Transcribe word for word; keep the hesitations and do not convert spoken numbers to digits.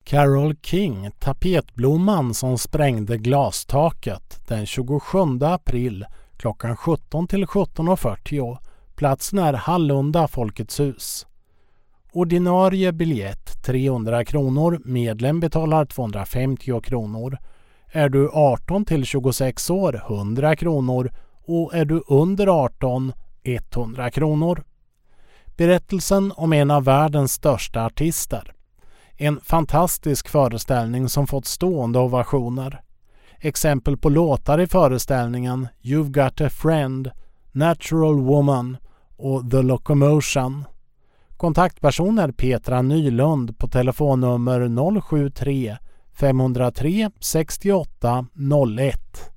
Carole King, tapetblomman som sprängde glastaket den tjugosjunde april klockan sjutton till sjutton fyrtio. Platsen är Hallunda Folkets hus. Ordinarie biljett trehundra kronor, medlem betalar tvåhundrafemtio kronor. Är du arton till tjugosex år hundra kronor och är du under arton hundra kronor. Berättelsen om en av världens största artister. En fantastisk föreställning som fått stående ovationer. Exempel på låtar i föreställningen You've Got a Friend, Natural Woman och The Locomotion. Kontaktpersoner Petra Nylund på telefonnummer noll sju tre fem noll tre sex åtta noll ett.